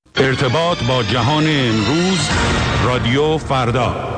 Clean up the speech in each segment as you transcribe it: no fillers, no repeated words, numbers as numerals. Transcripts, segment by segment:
ارتباط با جهان امروز، رادیو فردا.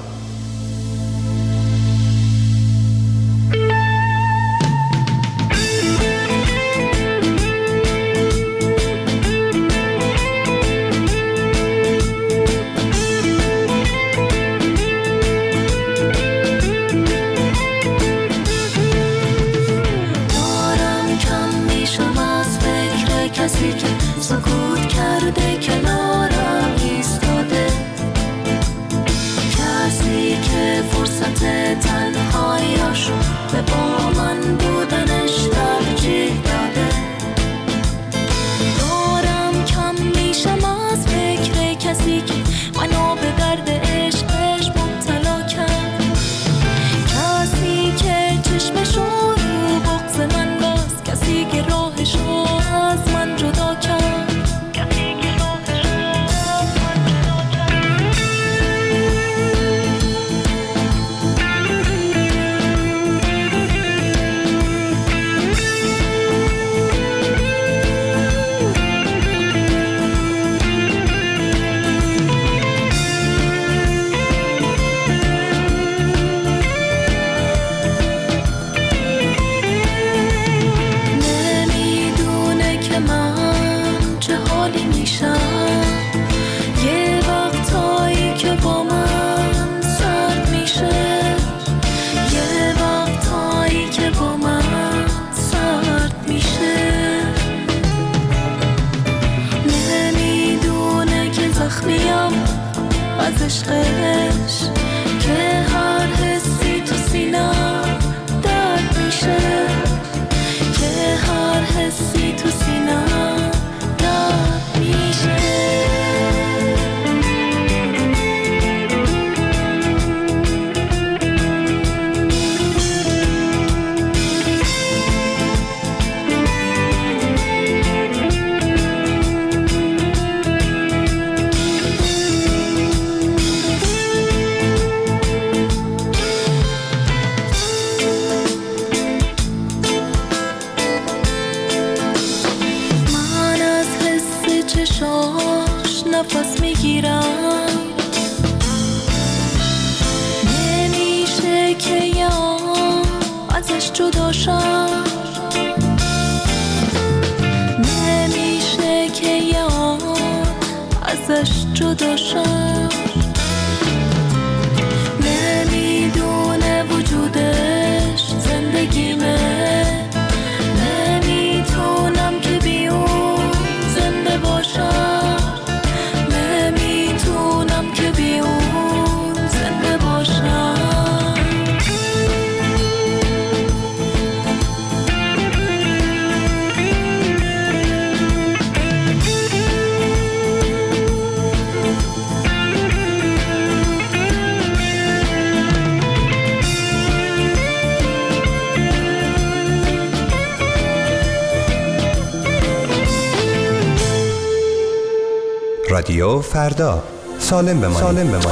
رادیو فردا، سالم بمانید.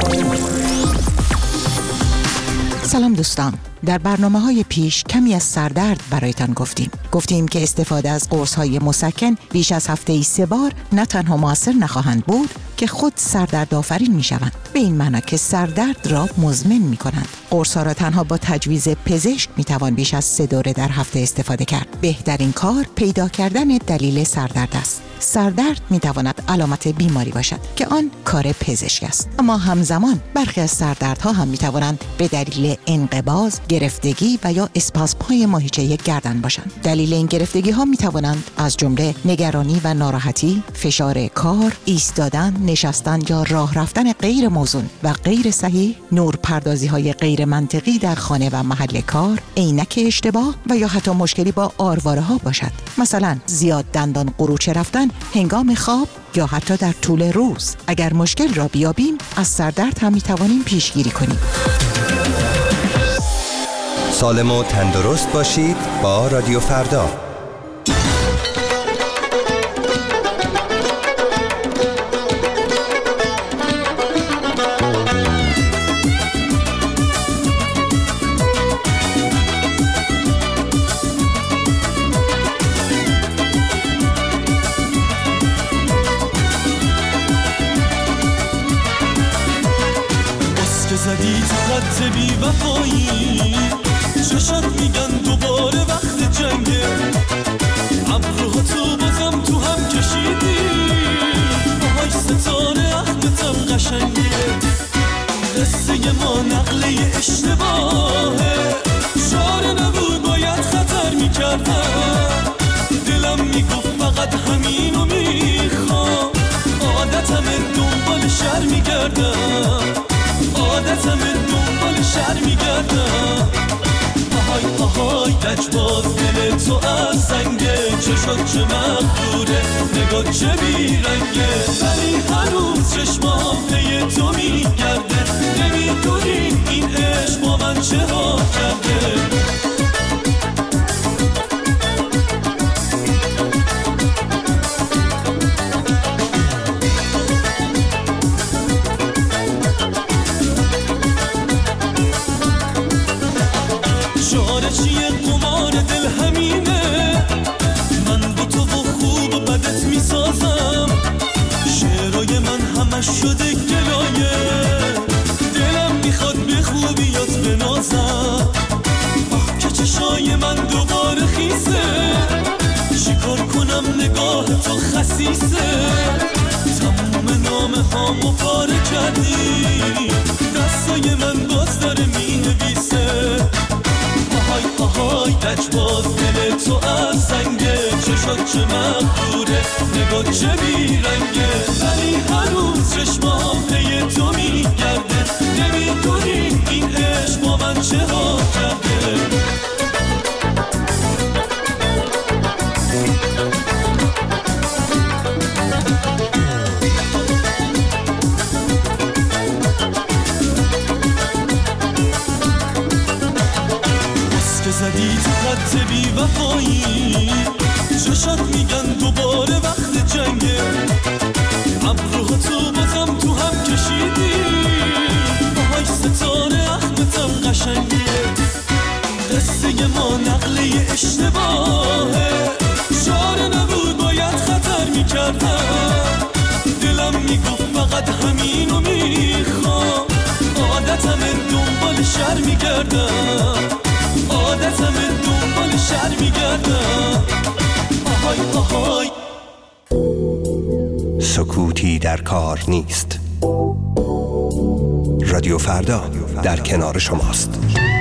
سلام دوستان، در برنامه‌های پیش کمی از سردرد برایتان گفتیم که استفاده از قرص‌های مسکن بیش از هفته‌ای 3 بار نه تنها مؤثر نخواهند بود که خود سردرد آفرین می‌شوند، به این معنی که سردرد را مزمن می‌کنند. قرص‌ها را تنها با تجویز پزشک می‌توان بیش از 3 دوره در هفته استفاده کرد. بهترین کار پیدا کردن دلیل سردرد است. سردرد می‌تواند علامت بیماری باشد که آن کار پزشک است، اما همزمان برخی از سردردها هم می‌توانند به دلیل انقباض، گرفتگی و یا اسپاسم‌های ماهیچه گردن باشند. دلیل این گرفتگی‌ها می‌توانند از جمله نگرانی و ناراحتی، فشار کار، ایستادن، نشستن یا راه رفتن غیر موزون و غیر صحیح، نورپردازی‌های غیر منطقی در خانه و محل کار، عینک اشتباه و یا حتی مشکلی با آرواره‌ها باشد. مثلا زیاد دندان قروچه رفتن هنگام خواب یا حتی در طول روز. اگر مشکل را بیابیم، از سردرد هم می‌توانیم پیشگیری کنیم. سالم و تندرست باشید با رادیو فردا. زدی تو خط بی وفایی، چشات میگن دوباره وقت جنگه، ابروها تو بازم تو هم کشیدی، پاهای ستاره اخمتم قشنگه، قصه ما نقله اشتباهه، چاره نبود باید خطر میکردم، دلم میگفت فقط همینو میخوام، عادتم دنبال شر میگردم، عادتم دنبال شر میگردم، آهای آهای لجباز دل تو از سنگه، چشات چه مقدوره نگاه چه بیرنگه، ولی هنوز چشمام پی تو میگرده، نمیدونی این عشق با من چه ها کرده. چیه قمار دل همینه، من با تو و خوب و بدت میسازم، شعرهای من همش شده گلایه، دلم میخواد به خوبیات بنازم، آه که چشای من دوباره خیسه، چیکار کنم نگاه تو خسیسه، تموم نامه هامو پاره کردی، دستای من باز داره مینویسه، آهای لجباز دل تو از سنگه، چشات چه مقدوره نگاه چه بیرنگه، ولی هنوز چشمام پی تو میگرده، نمیدونی این عشق با من چه ها کرده. زدی تو خط بی وفایی، چشات میگن دوباره وقت جنگه، ابروها تو بازم تو هم کشیدی، پاهای ستاره اخمتم قشنگه، قصه ما نقله اشتباهه، چاره نبود باید خطر میکردم، دلم میگفت فقط همینو میخوام، عادتم دنبال شر میگردم، عادتم دنبال شر میگردم، آهای آهای. سکوتی در کار نیست. رادیو فردا در کنار شماست.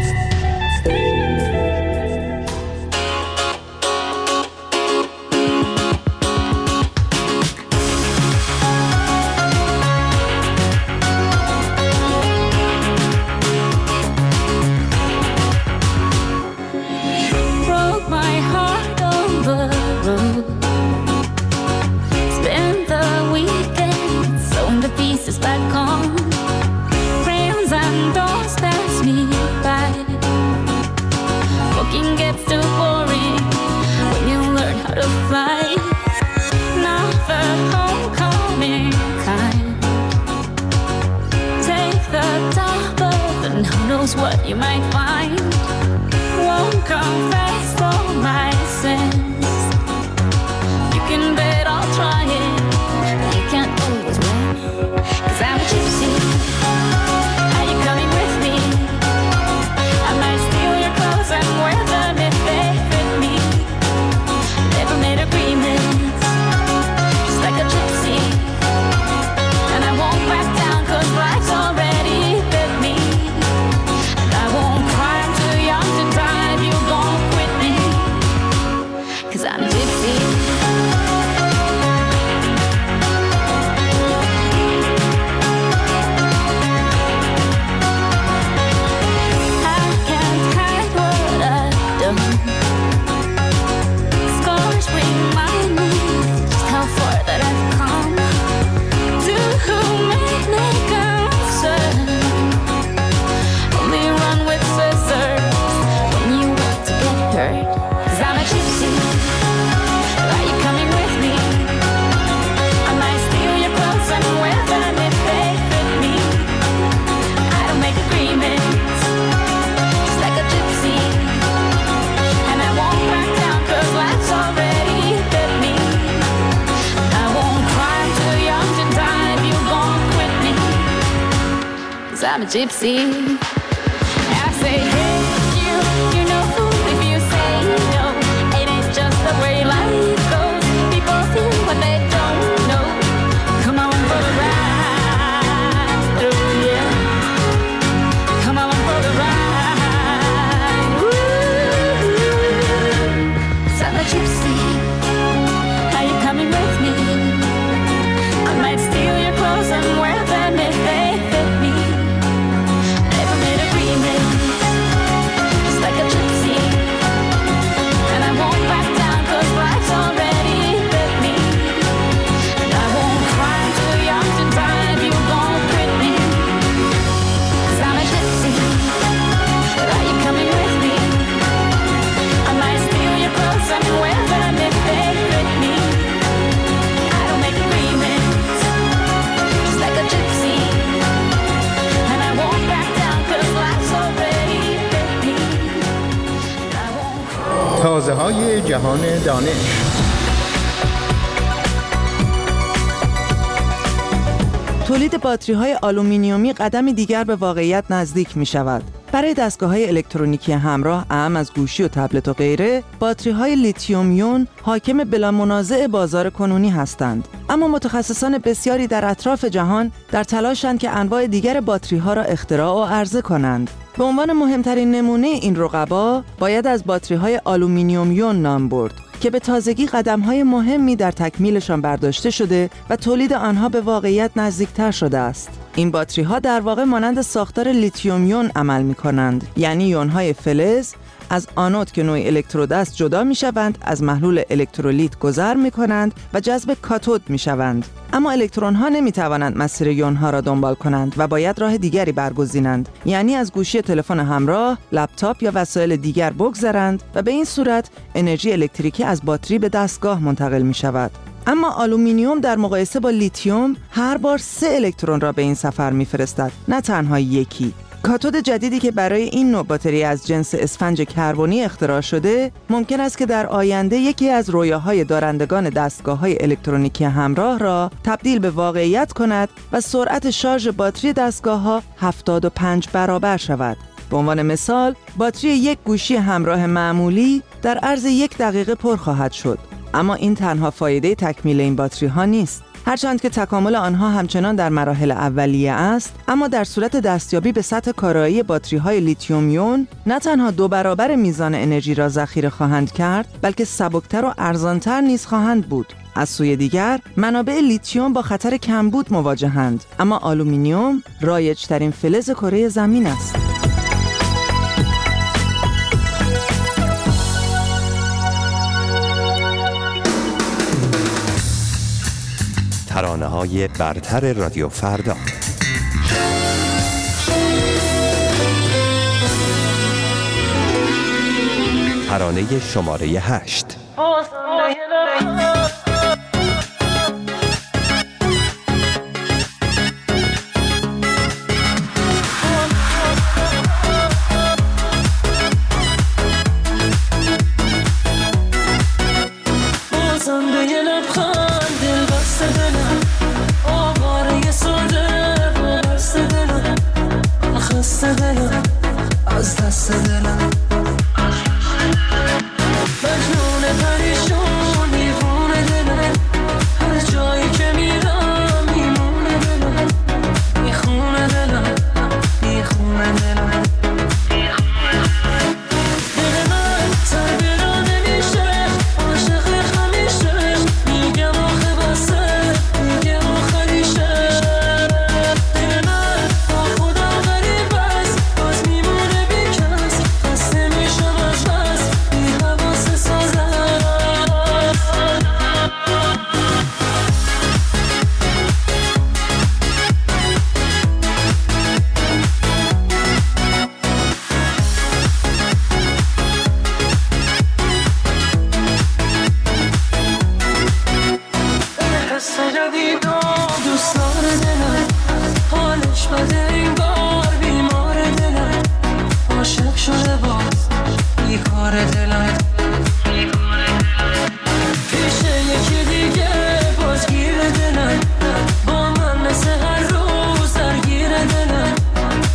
What you might find won't confess all my sins. You can bet I'll try it, but you can't always win. 'Cause I'm a gypsy. Are you coming with me? I might steal your clothes and wear them if they fit me. Never made agreements, just like a gypsy. And I won't back down 'cause life's already bit me. I won't cry, I'm too young to die if you won't quit me. 'Cause I'm a gypsy. I'm a gypsy. And I say, hey, you know who? If you say no, it ain't just the way life goes. People feel what they don't know. Come on for the ride through, yeah. Come on for the ride. Woo. So I'm a gypsy. Are you coming with me? I might steal your clothes and wear them if they fit me. Never made agreements, just like a gypsy. And I won't back down 'cause life's already bit me. And I won't cry till young and tired, you won't quit me. 'Cause I'm a gypsy. Are you coming with me? I might steal your clothes and wear them if they fit me. I don't make agreements, just like a gypsy. And I won't back down 'cause life's already bit me. And I won't. تازه‌های جهان دانش. تولید باتری‌های آلومینیومی قدمی دیگر به واقعیت نزدیک می‌شود. برای دستگاه‌های الکترونیکی همراه، اعم از گوشی و تبلت و غیره، باتری‌های لیتیوم یون حاکم بلا منازع بازار کنونی هستند. اما متخصصان بسیاری در اطراف جهان در تلاشند که انواع دیگر باتری‌ها را اختراع و عرضه کنند. به عنوان مهمترین نمونه این رقبا باید از باتری‌های آلومینیوم یون نام برد که به تازگی قدم‌های مهمی در تکمیلشان برداشته شده و تولید آنها به واقعیت نزدیکتر شده است. این باتری‌ها در واقع مانند ساختار لیتیوم یون عمل می‌کنند، یعنی یون‌های فلز از آنود که نوع الکترود است جدا می‌شوند، از محلول الکترولیت گذر می‌کنند و جذب کاتود می‌شوند. اما الکترون‌ها نمی‌توانند مسیر یون‌ها را دنبال کنند و باید راه دیگری برگزینند، یعنی از گوشی تلفن همراه، لپتاپ یا وسایل دیگر بگذرند و به این صورت انرژی الکتریکی از باتری به دستگاه منتقل می‌شود. اما آلومینیوم در مقایسه با لیتیوم هر بار 3 الکترون را به این سفر می‌فرستد، نه تنها یکی. کاتود جدیدی که برای این نوع باتری از جنس اسفنج کربنی اختراع شده، ممکن است که در آینده یکی از رویاهای دارندگان دستگاه‌های الکترونیکی همراه را تبدیل به واقعیت کند و سرعت شارژ باتری دستگاه‌ها 75 برابر شود. به عنوان مثال، باتری یک گوشی همراه معمولی در عرض 1 دقیقه پر خواهد شد. اما این تنها فایده تکمیل این باتری‌ها نیست. هرچند که تکامل آنها همچنان در مراحل اولیه است، اما در صورت دستیابی به سطح کارایی باتری‌های لیتیوم یون نه تنها 2 برابر میزان انرژی را ذخیره خواهند کرد، بلکه سبکتر و ارزانتر نیز خواهند بود. از سوی دیگر، منابع لیتیوم با خطر کمبود مواجهند، اما آلومینیوم رایج‌ترین فلز کره زمین است. ترانه‌های برتر رادیو فردا. ترانه شماره 8. از دست دلم مجنون پریشون دیوونه دلم، هر جایی که میرم میمونه دلم، میخونه دلم، میخونه دلم. دل من تربیرا نمیشه، عاشق همیشه، میگم آخه بسه، میگم آخریشه. دل من با خدا غریب است، باز میمونه بیکس، خسته میشم از بس، بی حواس سازم. حس جدید و دوست داره دلم، حالش بده این بار، بیمار دلم، عاشق شده باز بیکار دلم. پیش یکی دیگه باز گیر دلم، با من مثل هر روز درگیر دلم،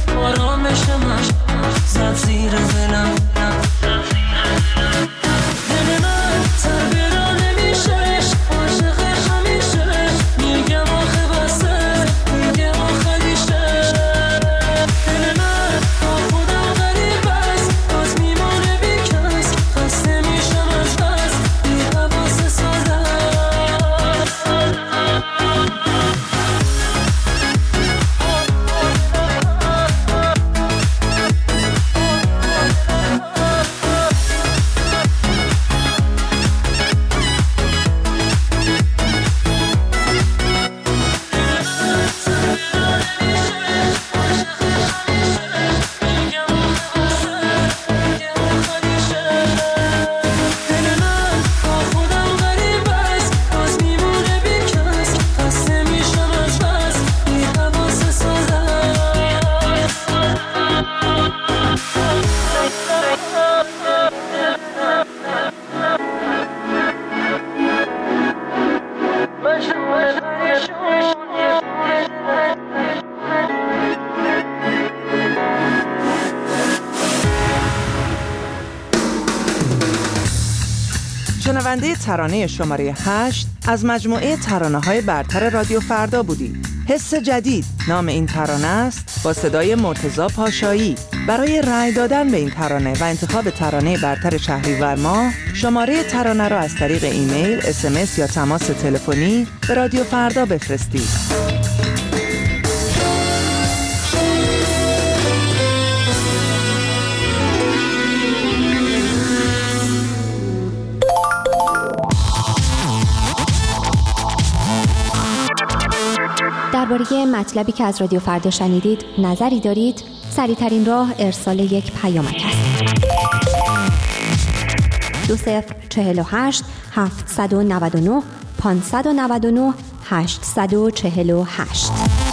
شنونده ترانه شماره 8 از مجموعه ترانه‌های برتر رادیو فردا بودید. حس جدید نام این ترانه است، با صدای مرتضی پاشایی. برای رأی دادن به این ترانه و انتخاب ترانه برتر شهریور ماه، شماره ترانه را از طریق ایمیل، SMS یا تماس تلفنی به رادیو فردا بفرستید. درباره مطلبی که از رادیو فردا شنیدید نظری دارید؟ سریع‌ترین راه ارسال یک پیامک است. 2048 799 599 848.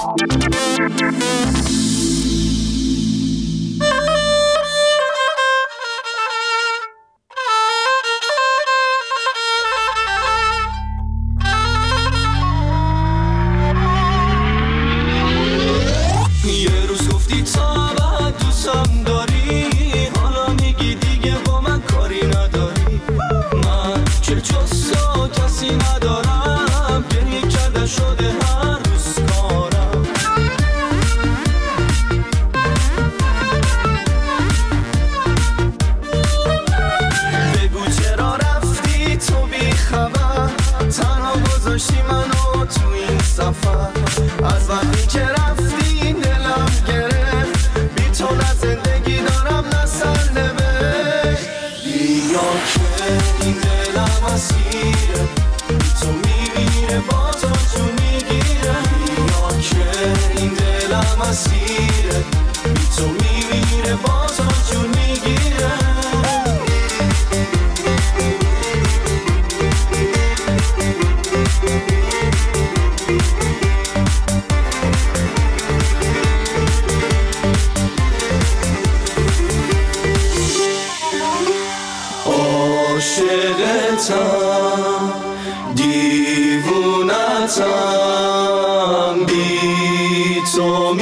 دیوونتم بی تو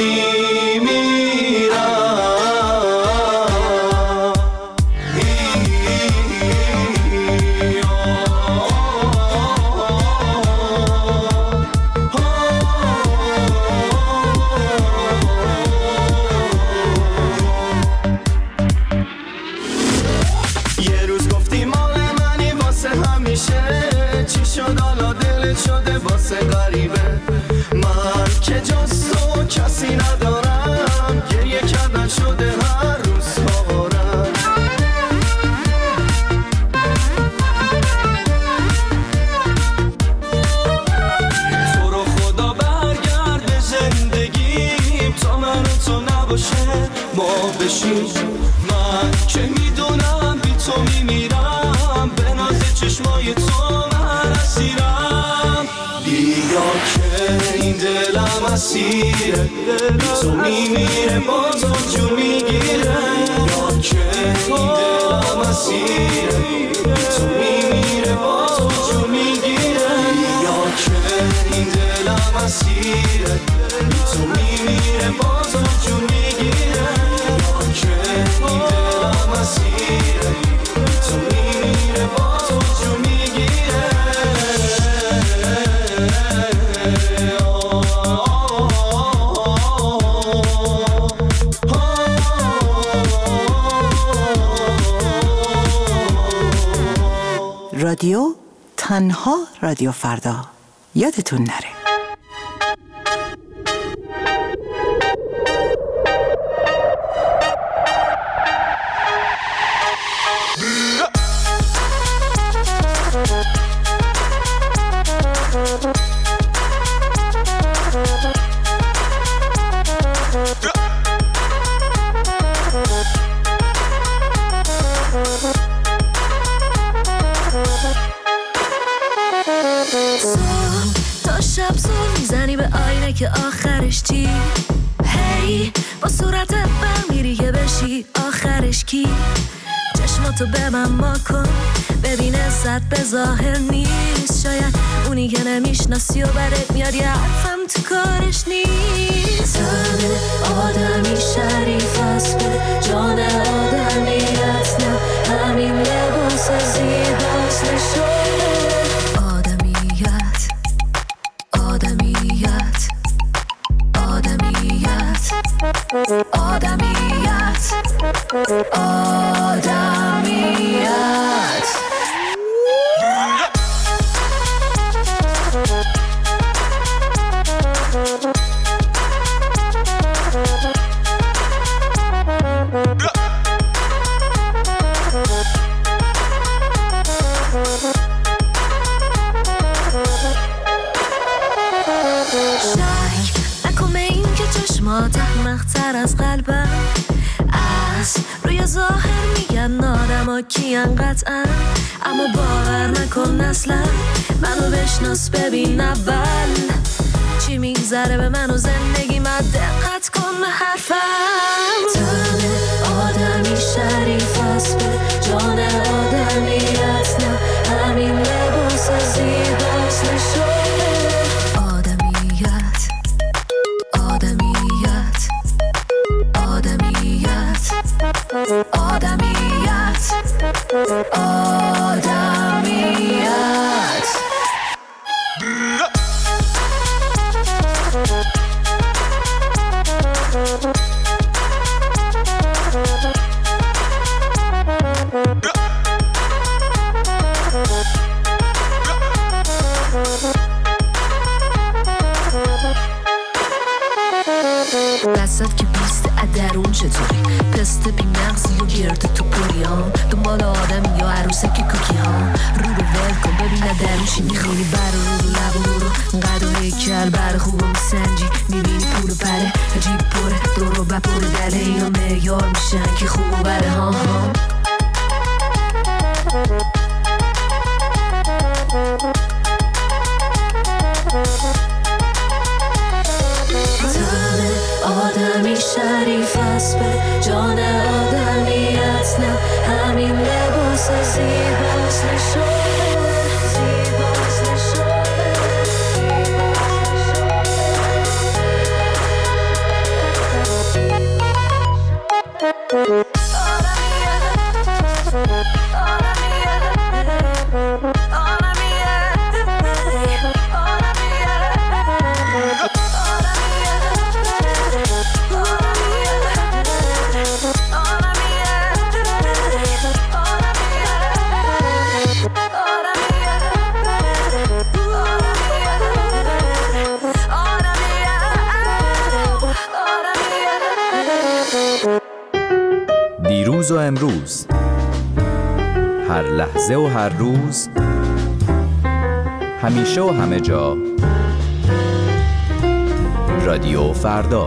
من که میدونم بی تو میمیرم، به ناز چشمای تو من اسیرم. بیا که این دلم اسیره، بی تو میمیره با تو جون میگیره. بیا که این دلم اسیره، بی تو میمیره با تو جون میگیره. بیا که این دلم اسیره، بی تو میمیره با تو جون میگیره. رادیو تنها رادیو فردا، یادتون نره. تا شب زور میزنی به آینه که آخرش چی؟ هی با صورتت برمیری که بشی آخرش کی؟ چشماتو به من ما کن، ببین عزت به ظاهر نیست، شاید اونی که نمیشناسی و برات میاد یه حرفم تو کارش نیست. تن آدمی شریف است به جان آدمیت، نه همین لباس زیباست نشونه آدمیت. آدمیت آدمیت آدمیت آدمیت. احمق‌تر از قلبم از روی ظاهر میگن آدما کیان قطعا، اما باور نکن اصلا منو بشناس ببین اول چی میگذره به من و زندگی من، دقت کن به حرفم. تن آدمی شریف است به جان آدمیت، نه همین لباس زیباست نشونه آدمیت. آدمیت آدمیت آدمیت آدمیت. دستت که بیست درون چطوری؟ پست بی مغزی و گرد تو پریام، دنبال آدم یا عروسه که کوکی ها. رو رو ول کن ببینه درون چی میخوری، بر رو لب و رو قد و هیکل بر خوب میسنجی، میبینی پول و بره جیب پره دور و بپره دله یا معیار میشن که خوب و بره ها ها. آدمی شریف است به جان آدمیت، نه همین لباس زیباست نشونه زیباست نشونه. دیروز و امروز، هر لحظه و هر روز، همیشه و همه جا، رادیو فردا.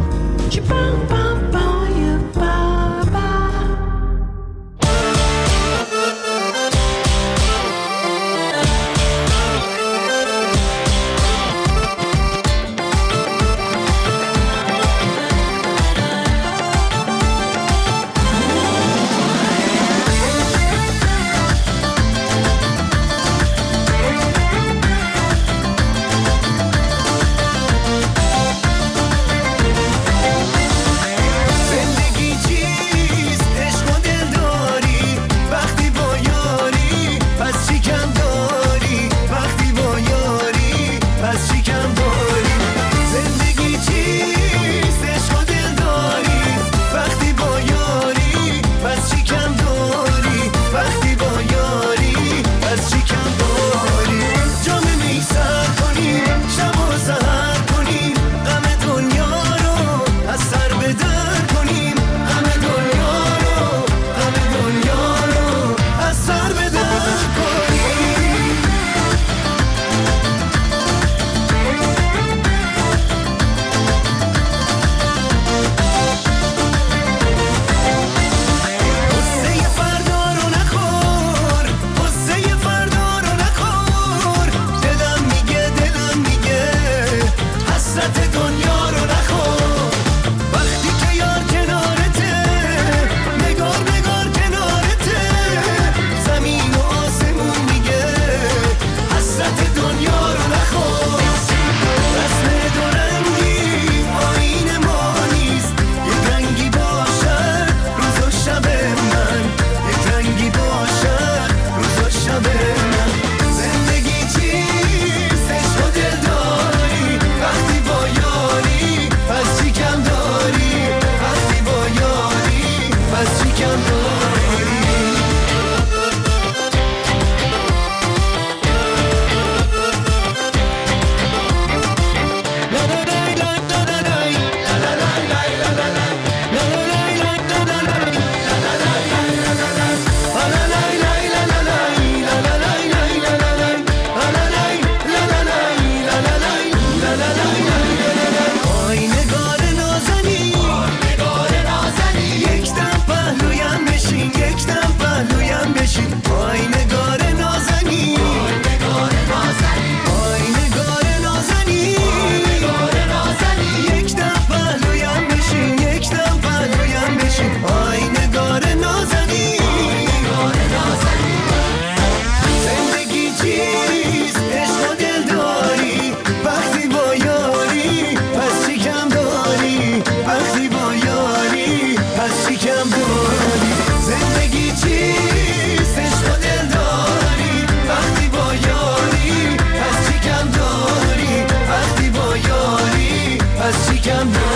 میگم نه